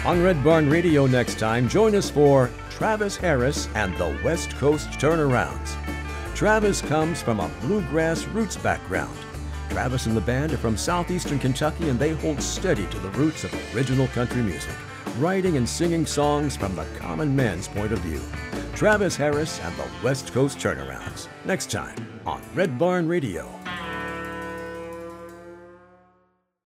On Red Barn Radio next time, join us for Travis Harris and the West Coast Turnarounds. Travis comes from a bluegrass roots background. Travis and the band are from southeastern Kentucky, and they hold steady to the roots of original country music, writing and singing songs from the common man's point of view. Travis Harris and the West Coast Turnarounds, next time on Red Barn Radio.